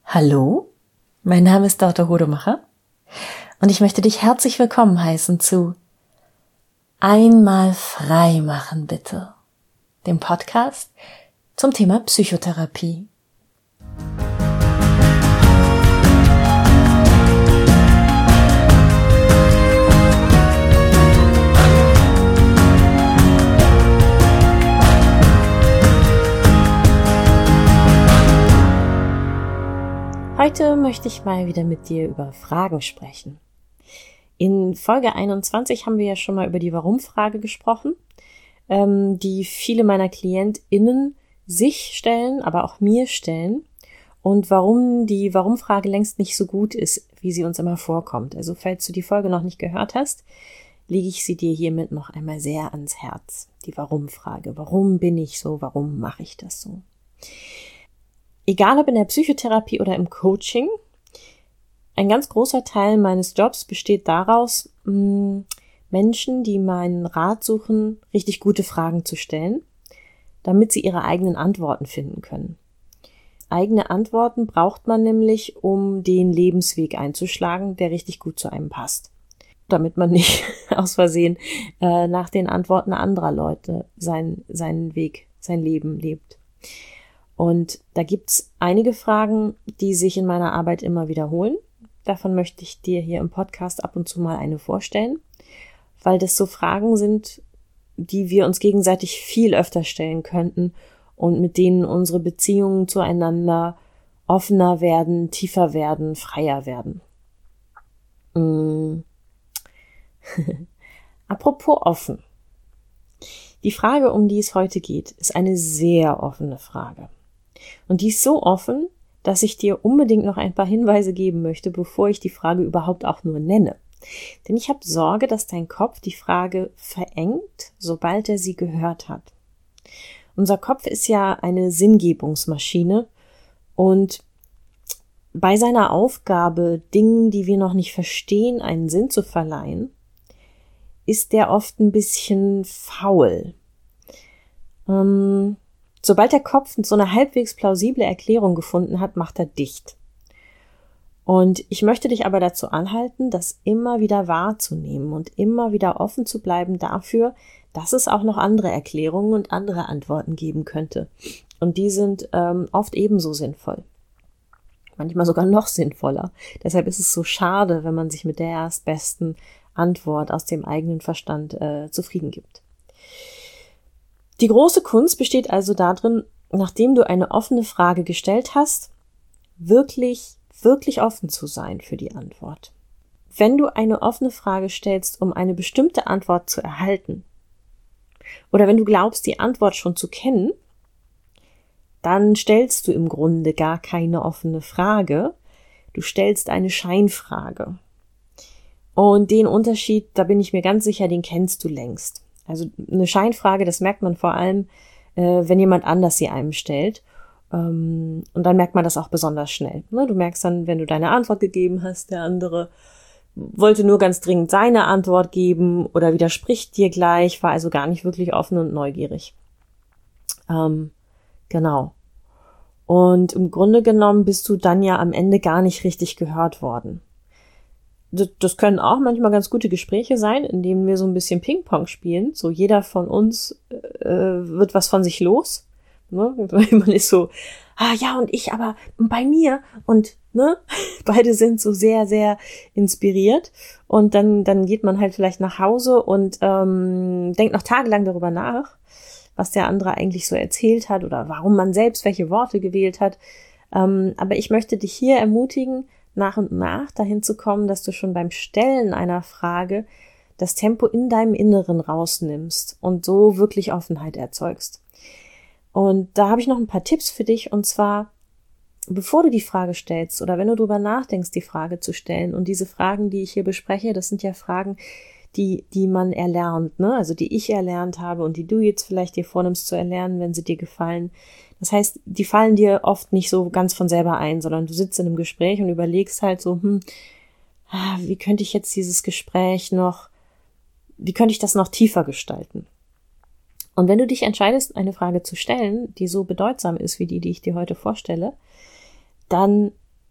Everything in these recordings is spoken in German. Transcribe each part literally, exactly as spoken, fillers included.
Hallo, mein Name ist Dorte Hodemacher und ich möchte dich herzlich willkommen heißen zu Einmal frei machen bitte, dem Podcast zum Thema Psychotherapie. Heute möchte ich mal wieder mit dir über Fragen sprechen. In Folge einundzwanzig haben wir ja schon mal über die Warum-Frage gesprochen, ähm, die viele meiner KlientInnen sich stellen, aber auch mir stellen und warum die Warum-Frage längst nicht so gut ist, wie sie uns immer vorkommt. Also falls du die Folge noch nicht gehört hast, lege ich sie dir hiermit noch einmal sehr ans Herz. Die Warum-Frage. Warum bin ich so? Warum mache ich das so? Egal ob in der Psychotherapie oder im Coaching, ein ganz großer Teil meines Jobs besteht daraus, Menschen, die meinen Rat suchen, richtig gute Fragen zu stellen, damit sie ihre eigenen Antworten finden können. Eigene Antworten braucht man nämlich, um den Lebensweg einzuschlagen, der richtig gut zu einem passt. Damit man nicht aus Versehen äh, nach den Antworten anderer Leute sein, seinen Weg, sein Leben lebt. Und da gibt's einige Fragen, die sich in meiner Arbeit immer wiederholen. Davon möchte ich dir hier im Podcast ab und zu mal eine vorstellen, weil das so Fragen sind, die wir uns gegenseitig viel öfter stellen könnten und mit denen unsere Beziehungen zueinander offener werden, tiefer werden, freier werden. Mm. Apropos offen. Die Frage, um die es heute geht, ist eine sehr offene Frage. Und die ist so offen, dass ich dir unbedingt noch ein paar Hinweise geben möchte, bevor ich die Frage überhaupt auch nur nenne. Denn ich habe Sorge, dass dein Kopf die Frage verengt, sobald er sie gehört hat. Unser Kopf ist ja eine Sinngebungsmaschine und bei seiner Aufgabe, Dingen, die wir noch nicht verstehen, einen Sinn zu verleihen, ist der oft ein bisschen faul. Ähm, Sobald der Kopf so eine halbwegs plausible Erklärung gefunden hat, macht er dicht. Und ich möchte dich aber dazu anhalten, das immer wieder wahrzunehmen und immer wieder offen zu bleiben dafür, dass es auch noch andere Erklärungen und andere Antworten geben könnte. Und die sind ähm, oft ebenso sinnvoll. Manchmal sogar noch sinnvoller. Deshalb ist es so schade, wenn man sich mit der erstbesten Antwort aus dem eigenen Verstand äh, zufrieden gibt. Die große Kunst besteht also darin, nachdem du eine offene Frage gestellt hast, wirklich, wirklich offen zu sein für die Antwort. Wenn du eine offene Frage stellst, um eine bestimmte Antwort zu erhalten, oder wenn du glaubst, die Antwort schon zu kennen, dann stellst du im Grunde gar keine offene Frage, du stellst eine Scheinfrage. Und den Unterschied, da bin ich mir ganz sicher, den kennst du längst. Also eine Scheinfrage, das merkt man vor allem, äh, wenn jemand anders sie einem stellt. Ähm, und dann merkt man das auch besonders schnell. Ne? Du merkst dann, wenn du deine Antwort gegeben hast, der andere wollte nur ganz dringend seine Antwort geben oder widerspricht dir gleich, war also gar nicht wirklich offen und neugierig. Ähm, genau. Und im Grunde genommen bist du dann ja am Ende gar nicht richtig gehört worden. Das können auch manchmal ganz gute Gespräche sein, in denen wir so ein bisschen Ping-Pong spielen. So jeder von uns äh, wird was von sich los. Ne? Man ist so, ah ja, und ich aber bei mir. Und ne, beide sind so sehr, sehr inspiriert. Und dann dann geht man halt vielleicht nach Hause und ähm, denkt noch tagelang darüber nach, was der andere eigentlich so erzählt hat oder warum man selbst welche Worte gewählt hat. Ähm, aber ich möchte dich hier ermutigen, nach und nach dahin zu kommen, dass du schon beim Stellen einer Frage das Tempo in deinem Inneren rausnimmst und so wirklich Offenheit erzeugst. Und da habe ich noch ein paar Tipps für dich, und zwar, bevor du die Frage stellst oder wenn du darüber nachdenkst, die Frage zu stellen, und diese Fragen, die ich hier bespreche, das sind ja Fragen, die die man erlernt, ne? Also die ich erlernt habe und die du jetzt vielleicht dir vornimmst zu erlernen, wenn sie dir gefallen. Das heißt, die fallen dir oft nicht so ganz von selber ein, sondern du sitzt in einem Gespräch und überlegst halt so, hm, wie könnte ich jetzt dieses Gespräch noch, wie könnte ich das noch tiefer gestalten? Und wenn du dich entscheidest, eine Frage zu stellen, die so bedeutsam ist wie die, die ich dir heute vorstelle, dann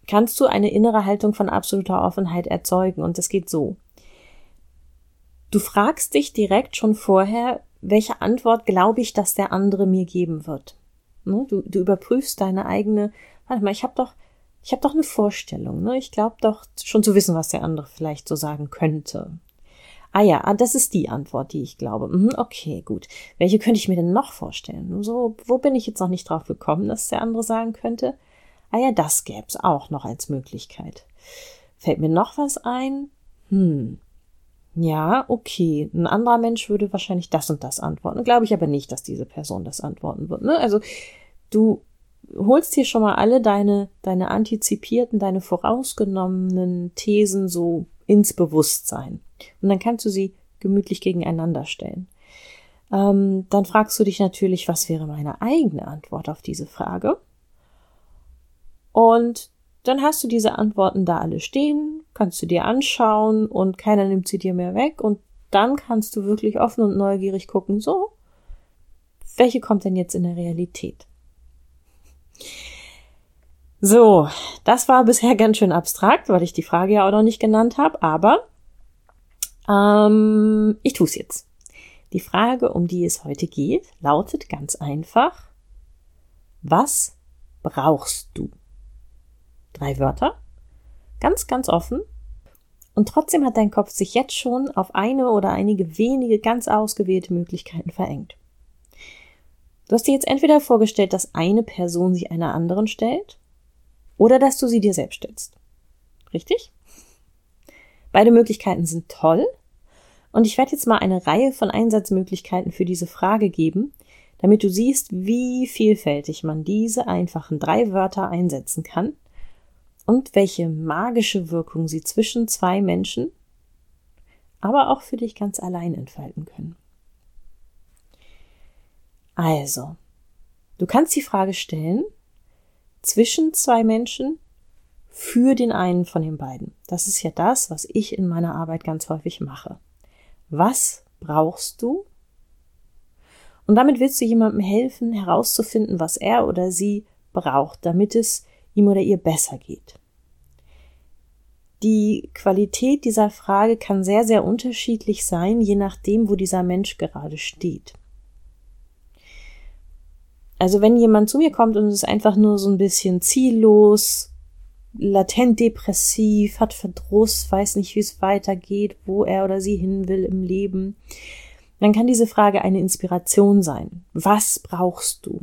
kannst du eine innere Haltung von absoluter Offenheit erzeugen. Und das geht so. Du fragst dich direkt schon vorher, welche Antwort glaube ich, dass der andere mir geben wird. Du, du überprüfst deine eigene, warte mal, ich habe doch, ich habe doch eine Vorstellung, ne? Ich glaube doch schon zu wissen, was der andere vielleicht so sagen könnte. Ah ja, ah, das ist die Antwort, die ich glaube. Mhm, okay, gut. Welche könnte ich mir denn noch vorstellen? So, wo bin ich jetzt noch nicht drauf gekommen, dass der andere sagen könnte? Ah ja, das gäbe es auch noch als Möglichkeit. Fällt mir noch was ein? Hm. Ja, okay. Ein anderer Mensch würde wahrscheinlich das und das antworten. Glaube ich aber nicht, dass diese Person das antworten wird. Ne? Also du holst hier schon mal alle deine, deine antizipierten, deine vorausgenommenen Thesen so ins Bewusstsein. Und dann kannst du sie gemütlich gegeneinander stellen. Ähm, dann fragst du dich natürlich, was wäre meine eigene Antwort auf diese Frage? Und dann hast du diese Antworten da alle stehen, kannst du dir anschauen und keiner nimmt sie dir mehr weg. Und dann kannst du wirklich offen und neugierig gucken, so, welche kommt denn jetzt in der Realität? So, das war bisher ganz schön abstrakt, weil ich die Frage ja auch noch nicht genannt habe, aber ähm, ich tue es jetzt. Die Frage, um die es heute geht, lautet ganz einfach: Was brauchst du? Drei Wörter, ganz, ganz offen. Und trotzdem hat dein Kopf sich jetzt schon auf eine oder einige wenige ganz ausgewählte Möglichkeiten verengt. Du hast dir jetzt entweder vorgestellt, dass eine Person sie einer anderen stellt oder dass du sie dir selbst stellst. Richtig? Beide Möglichkeiten sind toll und ich werde jetzt mal eine Reihe von Einsatzmöglichkeiten für diese Frage geben, damit du siehst, wie vielfältig man diese einfachen drei Wörter einsetzen kann und welche magische Wirkung sie zwischen zwei Menschen, aber auch für dich ganz allein entfalten können. Also, du kannst die Frage stellen, zwischen zwei Menschen für den einen von den beiden. Das ist ja das, was ich in meiner Arbeit ganz häufig mache. Was brauchst du? Und damit willst du jemandem helfen, herauszufinden, was er oder sie braucht, damit es ihm oder ihr besser geht. Die Qualität dieser Frage kann sehr, sehr unterschiedlich sein, je nachdem, wo dieser Mensch gerade steht. Also wenn jemand zu mir kommt und ist einfach nur so ein bisschen ziellos, latent depressiv, hat Verdruss, weiß nicht, wie es weitergeht, wo er oder sie hin will im Leben, dann kann diese Frage eine Inspiration sein. Was brauchst du?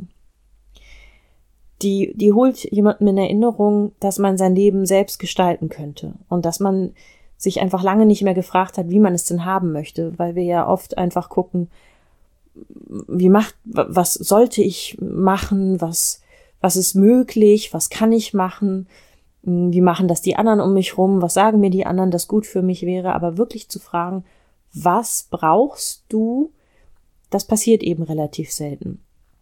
Die, die holt jemandem in Erinnerung, dass man sein Leben selbst gestalten könnte und dass man sich einfach lange nicht mehr gefragt hat, wie man es denn haben möchte, weil wir ja oft einfach gucken, wie macht, was sollte ich machen, was, was ist möglich, was kann ich machen, wie machen das die anderen um mich rum, was sagen mir die anderen, das gut für mich wäre, aber wirklich zu fragen, was brauchst du, das passiert eben relativ selten.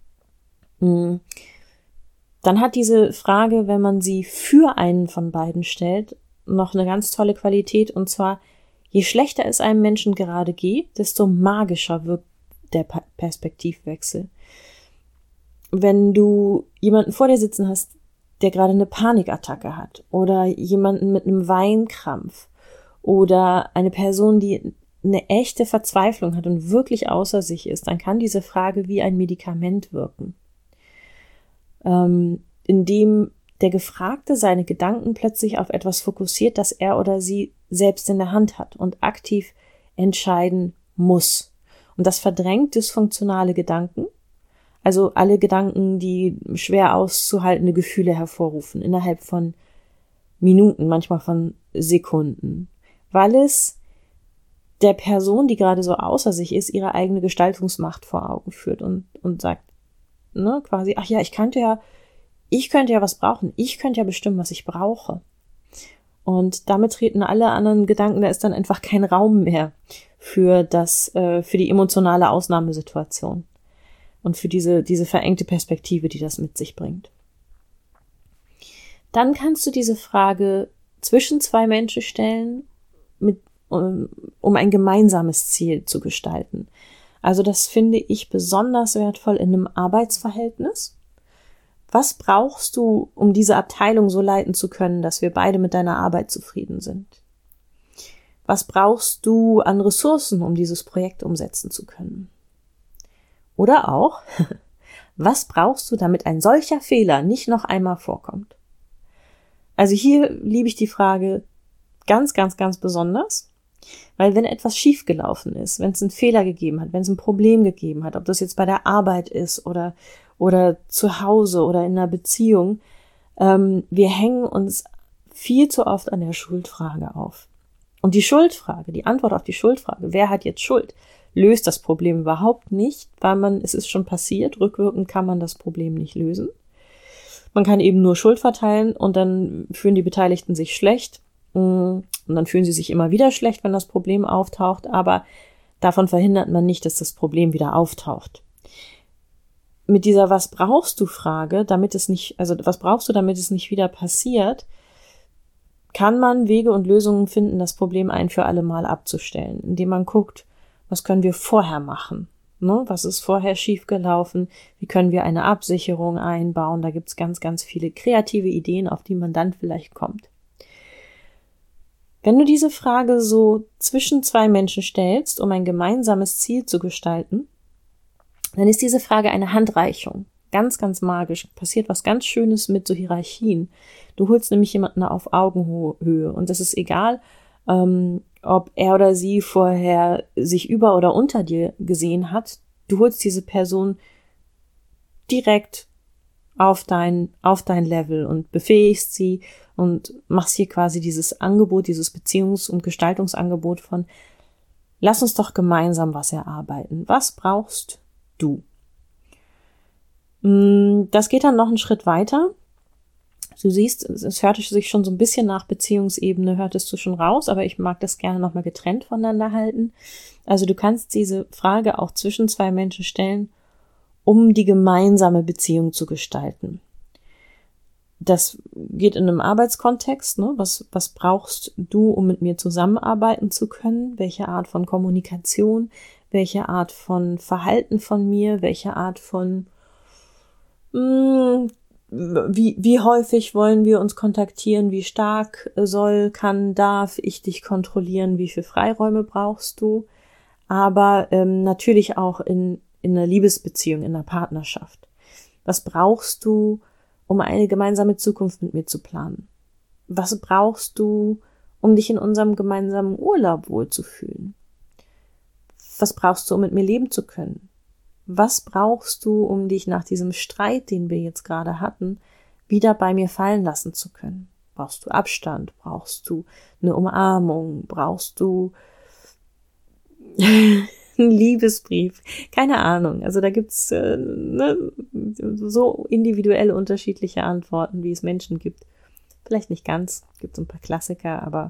Dann hat diese Frage, wenn man sie für einen von beiden stellt, noch eine ganz tolle Qualität, und zwar, je schlechter es einem Menschen gerade geht, desto magischer wirkt der Perspektivwechsel. Wenn du jemanden vor dir sitzen hast, der gerade eine Panikattacke hat oder jemanden mit einem Weinkrampf oder eine Person, die eine echte Verzweiflung hat und wirklich außer sich ist, dann kann diese Frage wie ein Medikament wirken, ähm, indem der Gefragte seine Gedanken plötzlich auf etwas fokussiert, das er oder sie selbst in der Hand hat und aktiv entscheiden muss. Und das verdrängt dysfunktionale Gedanken, also alle Gedanken, die schwer auszuhaltende Gefühle hervorrufen, innerhalb von Minuten, manchmal von Sekunden, weil es der Person, die gerade so außer sich ist, ihre eigene Gestaltungsmacht vor Augen führt und, und sagt, ne, quasi, ach ja, ich könnte ja, ich könnte ja was brauchen, ich könnte ja bestimmen, was ich brauche. Und damit treten alle anderen Gedanken, da ist dann einfach kein Raum mehr für das, äh, für die emotionale Ausnahmesituation und für diese, diese verengte Perspektive, die das mit sich bringt. Dann kannst du diese Frage zwischen zwei Menschen stellen, mit, um, um ein gemeinsames Ziel zu gestalten. Also das finde ich besonders wertvoll in einem Arbeitsverhältnis. Was brauchst du, um diese Abteilung so leiten zu können, dass wir beide mit deiner Arbeit zufrieden sind? Was brauchst du an Ressourcen, um dieses Projekt umsetzen zu können? Oder auch, was brauchst du, damit ein solcher Fehler nicht noch einmal vorkommt? Also hier liebe ich die Frage ganz, ganz, ganz besonders, weil wenn etwas schiefgelaufen ist, wenn es einen Fehler gegeben hat, wenn es ein Problem gegeben hat, ob das jetzt bei der Arbeit ist oder oder zu Hause oder in einer Beziehung, ähm, wir hängen uns viel zu oft an der Schuldfrage auf. Und die Schuldfrage, die Antwort auf die Schuldfrage, wer hat jetzt Schuld, löst das Problem überhaupt nicht, weil man, es ist schon passiert, rückwirkend kann man das Problem nicht lösen. Man kann eben nur Schuld verteilen und dann fühlen die Beteiligten sich schlecht und dann fühlen sie sich immer wieder schlecht, wenn das Problem auftaucht, aber davon verhindert man nicht, dass das Problem wieder auftaucht. Mit dieser Was brauchst du Frage, damit es nicht, also was brauchst du, damit es nicht wieder passiert, kann man Wege und Lösungen finden, das Problem ein für alle Mal abzustellen, indem man guckt, was können wir vorher machen, ne? Was ist vorher schiefgelaufen, wie können wir eine Absicherung einbauen, da gibt's ganz, ganz viele kreative Ideen, auf die man dann vielleicht kommt. Wenn du diese Frage so zwischen zwei Menschen stellst, um ein gemeinsames Ziel zu gestalten, dann ist diese Frage eine Handreichung. Ganz, ganz magisch. Passiert was ganz Schönes mit so Hierarchien. Du holst nämlich jemanden auf Augenhöhe und es ist egal, ähm, ob er oder sie vorher sich über oder unter dir gesehen hat. Du holst diese Person direkt auf dein, auf dein Level und befähigst sie und machst hier quasi dieses Angebot, dieses Beziehungs- und Gestaltungsangebot von lass uns doch gemeinsam was erarbeiten. Was brauchst du? Das geht dann noch einen Schritt weiter. Du siehst, es hörte sich schon so ein bisschen nach Beziehungsebene, hörtest du schon raus, aber ich mag das gerne nochmal getrennt voneinander halten. Also du kannst diese Frage auch zwischen zwei Menschen stellen, um die gemeinsame Beziehung zu gestalten. Das geht in einem Arbeitskontext, ne? Was, was brauchst du, um mit mir zusammenarbeiten zu können? Welche Art von Kommunikation? Welche Art von Verhalten von mir? Welche Art von, mh, wie, wie häufig wollen wir uns kontaktieren? Wie stark soll, kann, darf ich dich kontrollieren? Wie viel Freiräume brauchst du? Aber ähm, natürlich auch in, in einer Liebesbeziehung, in einer Partnerschaft. Was brauchst du, um eine gemeinsame Zukunft mit mir zu planen? Was brauchst du, um dich in unserem gemeinsamen Urlaub wohlzufühlen? Was brauchst du, um mit mir leben zu können? Was brauchst du, um dich nach diesem Streit, den wir jetzt gerade hatten, wieder bei mir fallen lassen zu können? Brauchst du Abstand? Brauchst du eine Umarmung? Brauchst du einen Liebesbrief? Keine Ahnung. Also da gibt's äh, ne, so individuelle unterschiedliche Antworten, wie es Menschen gibt. Vielleicht nicht ganz, gibt so ein paar Klassiker, aber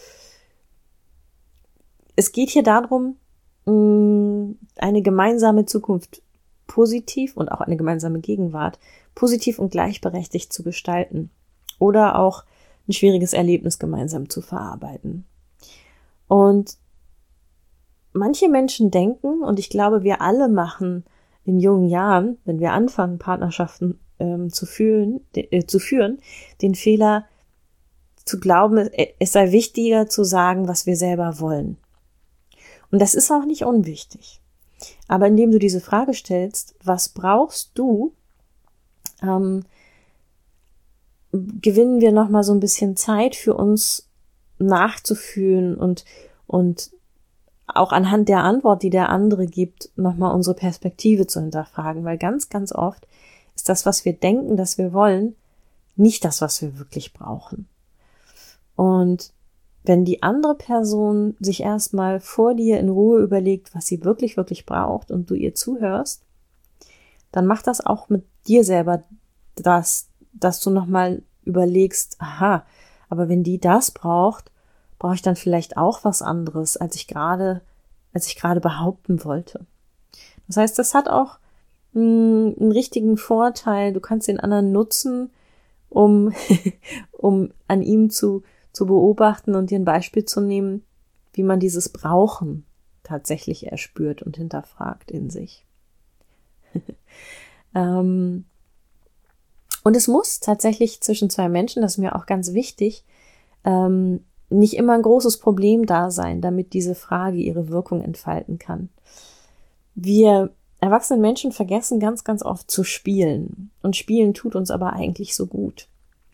es geht hier darum, eine gemeinsame Zukunft positiv und auch eine gemeinsame Gegenwart positiv und gleichberechtigt zu gestalten oder auch ein schwieriges Erlebnis gemeinsam zu verarbeiten. Und manche Menschen denken, und ich glaube, wir alle machen in jungen Jahren, wenn wir anfangen, Partnerschaften ähm, zu, fühlen, äh, zu führen, den Fehler zu glauben, es sei wichtiger zu sagen, was wir selber wollen. Und das ist auch nicht unwichtig. Aber indem du diese Frage stellst, was brauchst du, ähm, gewinnen wir nochmal so ein bisschen Zeit für uns nachzufühlen und, und auch anhand der Antwort, die der andere gibt, nochmal unsere Perspektive zu hinterfragen. Weil ganz, ganz oft ist das, was wir denken, dass wir wollen, nicht das, was wir wirklich brauchen. Und wenn die andere Person sich erstmal vor dir in Ruhe überlegt, was sie wirklich, wirklich braucht und du ihr zuhörst, dann macht das auch mit dir selber das, dass du nochmal überlegst, aha, aber wenn die das braucht, brauche ich dann vielleicht auch was anderes, als ich gerade, als ich gerade behaupten wollte. Das heißt, das hat auch mh, einen richtigen Vorteil. Du kannst den anderen nutzen, um, um an ihm zu zu beobachten und dir ein Beispiel zu nehmen, wie man dieses Brauchen tatsächlich erspürt und hinterfragt in sich. ähm, Und es muss tatsächlich zwischen zwei Menschen, das ist mir auch ganz wichtig, ähm, nicht immer ein großes Problem da sein, damit diese Frage ihre Wirkung entfalten kann. Wir erwachsenen Menschen vergessen ganz, ganz oft zu spielen. Und Spielen tut uns aber eigentlich so gut.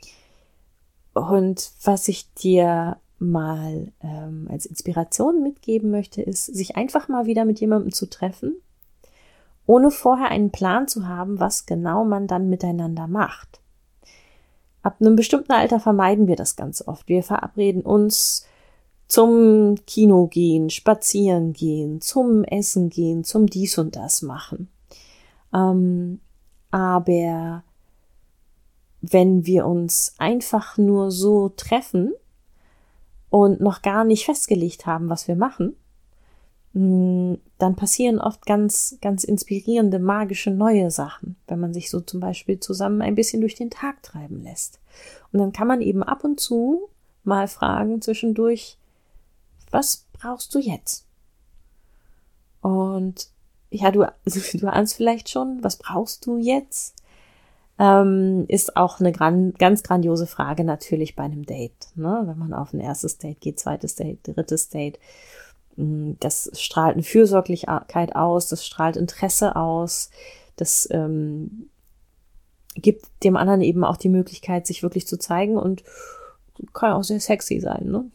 Und was ich dir mal ähm, als Inspiration mitgeben möchte, ist, sich einfach mal wieder mit jemandem zu treffen, ohne vorher einen Plan zu haben, was genau man dann miteinander macht. Ab einem bestimmten Alter vermeiden wir das ganz oft. Wir verabreden uns zum Kino gehen, spazieren gehen, zum Essen gehen, zum dies und das machen. Ähm, aber wenn wir uns einfach nur so treffen und noch gar nicht festgelegt haben, was wir machen, dann passieren oft ganz, ganz inspirierende, magische neue Sachen, wenn man sich so zum Beispiel zusammen ein bisschen durch den Tag treiben lässt. Und dann kann man eben ab und zu mal fragen zwischendurch, was brauchst du jetzt? Und ja, du, du ahnst vielleicht schon, was brauchst du jetzt? Ähm, ist auch eine gran, ganz grandiose Frage natürlich bei einem Date, ne? Wenn man auf ein erstes Date geht, zweites Date, drittes Date. Das strahlt eine Fürsorglichkeit aus, das strahlt Interesse aus, das ähm, gibt dem anderen eben auch die Möglichkeit, sich wirklich zu zeigen und kann auch sehr sexy sein, ne?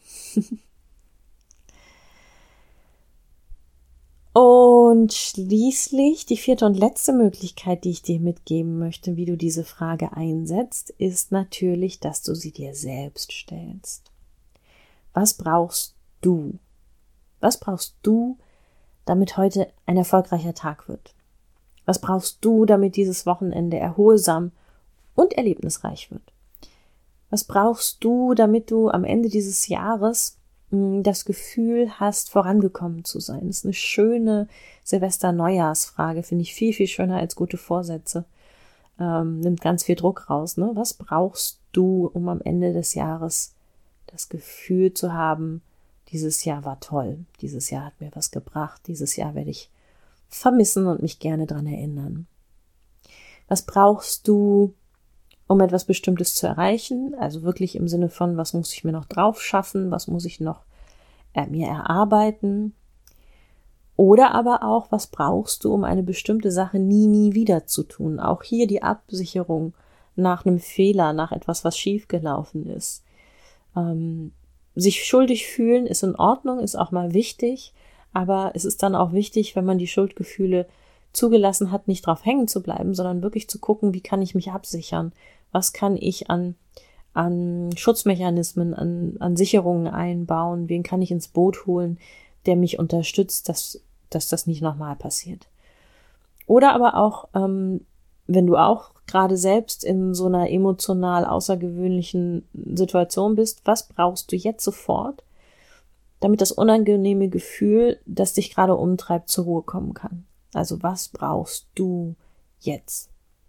Und schließlich die vierte und letzte Möglichkeit, die ich dir mitgeben möchte, wie du diese Frage einsetzt, ist natürlich, dass du sie dir selbst stellst. Was brauchst du? Was brauchst du, damit heute ein erfolgreicher Tag wird? Was brauchst du, damit dieses Wochenende erholsam und erlebnisreich wird? Was brauchst du, damit du am Ende dieses Jahres mh, das Gefühl hast, vorangekommen zu sein? Das ist eine schöne Silvester-Neujahrsfrage, finde ich viel, viel schöner als gute Vorsätze. Ähm, nimmt ganz viel Druck raus, ne? Was brauchst du, um am Ende des Jahres das Gefühl zu haben, dieses Jahr war toll, dieses Jahr hat mir was gebracht, dieses Jahr werde ich vermissen und mich gerne dran erinnern. Was brauchst du, um etwas Bestimmtes zu erreichen? Also wirklich im Sinne von, was muss ich mir noch drauf schaffen, was muss ich noch äh, mir erarbeiten? Oder aber auch, was brauchst du, um eine bestimmte Sache nie, nie wieder zu tun? Auch hier die Absicherung nach einem Fehler, nach etwas, was schiefgelaufen ist. Ähm, Sich schuldig fühlen ist in Ordnung, ist auch mal wichtig, aber es ist dann auch wichtig, wenn man die Schuldgefühle zugelassen hat, nicht drauf hängen zu bleiben, sondern wirklich zu gucken, wie kann ich mich absichern? Was kann ich an, an Schutzmechanismen, an, an Sicherungen einbauen? Wen kann ich ins Boot holen, der mich unterstützt, dass, dass das nicht nochmal passiert? Oder aber auch, ähm, wenn du auch gerade selbst in so einer emotional außergewöhnlichen Situation bist, was brauchst du jetzt sofort, damit das unangenehme Gefühl, das dich gerade umtreibt, zur Ruhe kommen kann? Also was brauchst du jetzt?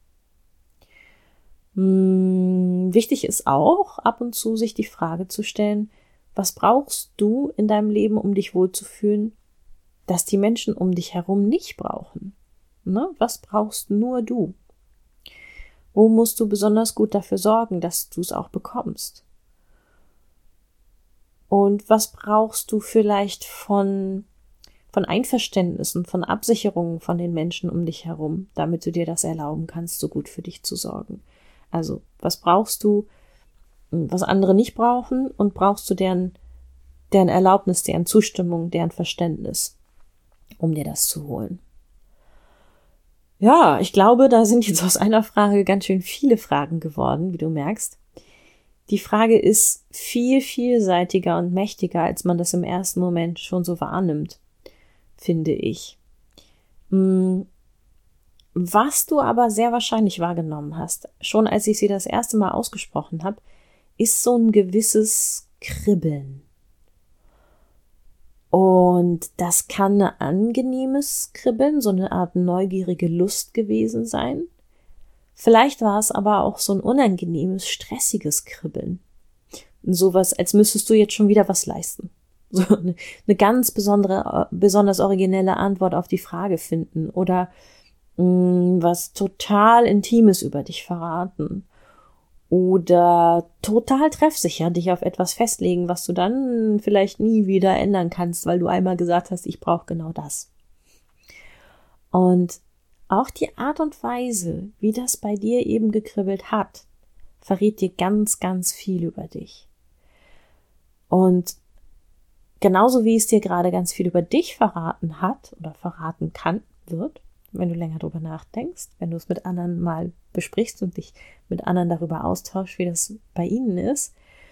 Hm, wichtig ist auch, ab und zu sich die Frage zu stellen, was brauchst du in deinem Leben, um dich wohlzufühlen, dass die Menschen um dich herum nicht brauchen? Ne? Was brauchst nur du? Wo musst du besonders gut dafür sorgen, dass du es auch bekommst? Und was brauchst du vielleicht von, von Einverständnissen, von Absicherungen von den Menschen um dich herum, damit du dir das erlauben kannst, so gut für dich zu sorgen? Also, was brauchst du, was andere nicht brauchen, und brauchst du deren, deren Erlaubnis, deren Zustimmung, deren Verständnis, um dir das zu holen? Ja, ich glaube, da sind jetzt aus einer Frage ganz schön viele Fragen geworden, wie du merkst. Die Frage ist viel vielseitiger und mächtiger, als man das im ersten Moment schon so wahrnimmt, finde ich. Was du aber sehr wahrscheinlich wahrgenommen hast, schon als ich sie das erste Mal ausgesprochen habe, ist so ein gewisses Kribbeln. Und das kann ein angenehmes Kribbeln, so eine Art neugierige Lust gewesen sein. Vielleicht war es aber auch so ein unangenehmes, stressiges Kribbeln. Sowas, als müsstest du jetzt schon wieder was leisten. So eine, eine ganz besondere, besonders originelle Antwort auf die Frage finden oder mh, was total Intimes über dich verraten. oder total treffsicher dich auf etwas festlegen, was du dann vielleicht nie wieder ändern kannst, weil du einmal gesagt hast, ich brauche genau das. Und auch die Art und Weise, wie das bei dir eben gekribbelt hat, verrät dir ganz, ganz viel über dich. Und genauso wie es dir gerade ganz viel über dich verraten hat oder verraten kann, wird, wenn du länger drüber nachdenkst, wenn du es mit anderen mal besprichst und dich mit anderen darüber austauschst, wie das bei ihnen ist,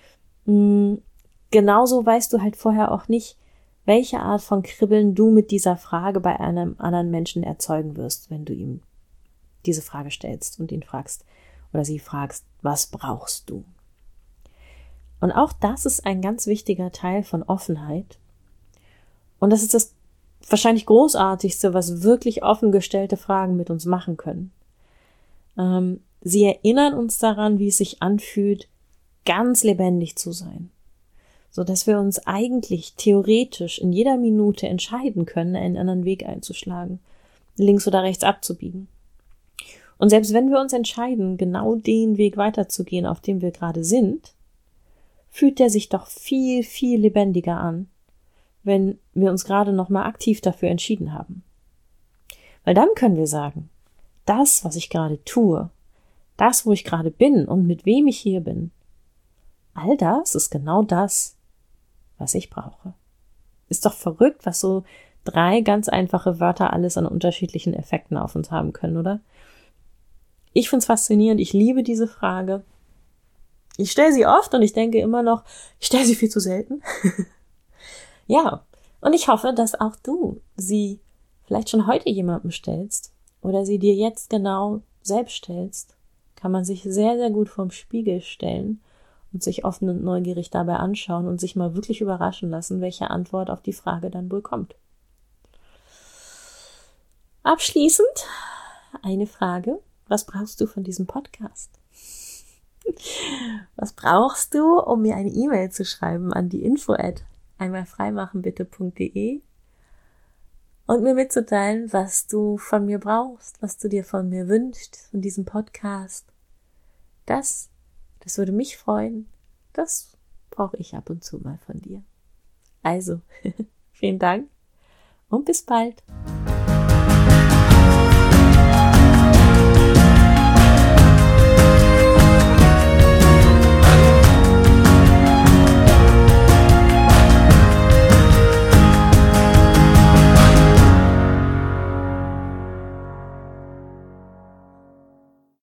genauso weißt du halt vorher auch nicht, welche Art von Kribbeln du mit dieser Frage bei einem anderen Menschen erzeugen wirst, wenn du ihm diese Frage stellst und ihn fragst oder sie fragst, was brauchst du? Und auch das ist ein ganz wichtiger Teil von Offenheit. Und das ist das wahrscheinlich Großartigste, was wirklich offen gestellte Fragen mit uns machen können. Ähm, sie erinnern uns daran, wie es sich anfühlt, ganz lebendig zu sein, so dass wir uns eigentlich theoretisch in jeder Minute entscheiden können, einen anderen Weg einzuschlagen, links oder rechts abzubiegen. Und selbst wenn wir uns entscheiden, genau den Weg weiterzugehen, auf dem wir gerade sind, fühlt der sich doch viel, viel lebendiger an, wenn wir uns gerade nochmal aktiv dafür entschieden haben. Weil dann können wir sagen, das, was ich gerade tue, das, wo ich gerade bin und mit wem ich hier bin, all das ist genau das, was ich brauche. Ist doch verrückt, was so drei ganz einfache Wörter alles an unterschiedlichen Effekten auf uns haben können, oder? Ich find's faszinierend, ich liebe diese Frage. Ich stelle sie oft und ich denke immer noch, ich stelle sie viel zu selten. Ja, und ich hoffe, dass auch du sie vielleicht schon heute jemandem stellst oder sie dir jetzt genau selbst stellst. Kann man sich sehr, sehr gut vorm Spiegel stellen und sich offen und neugierig dabei anschauen und sich mal wirklich überraschen lassen, welche Antwort auf die Frage dann wohl kommt. Abschließend eine Frage. Was brauchst du von diesem Podcast? Was brauchst du, um mir eine E-Mail zu schreiben an die info at einmalfreimachenbitte punkt de und mir mitzuteilen, was du von mir brauchst, was du dir von mir wünschst in diesem Podcast. Das, das würde mich freuen. Das brauche ich ab und zu mal von dir. Also, vielen Dank und bis bald.